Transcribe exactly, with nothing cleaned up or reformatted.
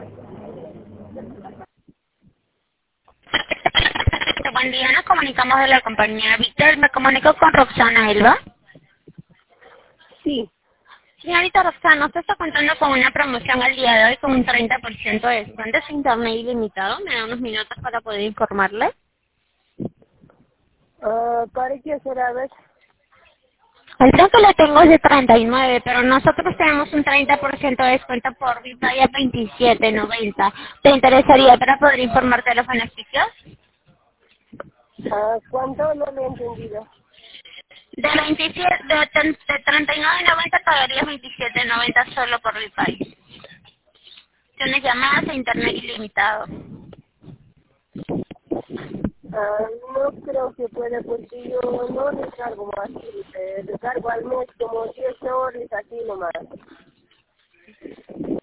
Buen día, nos comunicamos de la compañía Víctor. Me comunico con Roxana Elba. Sí, Señorita Roxana, usted está contando con una promoción al día de hoy con un treinta por ciento de descuento sin internet ilimitado. Me da unos minutos para poder informarle. ah, ¿para qué será? A ver. El precio que le tengo es de treinta y nueve, pero nosotros tenemos un treinta por ciento de descuento por Vitalia veintisiete noventa. ¿Te interesaría para poder informarte de los beneficios? Ah, ¿cuánto? No lo he entendido. De veintisiete, de, tre- de treinta y nueve noventa pagarías veintisiete noventa solo por Vitalia. Tienes llamadas e internet ilimitado. Ah, no creo que pueda porque yo no recargo más. Eh, recargo al mes como diez horas así nomás.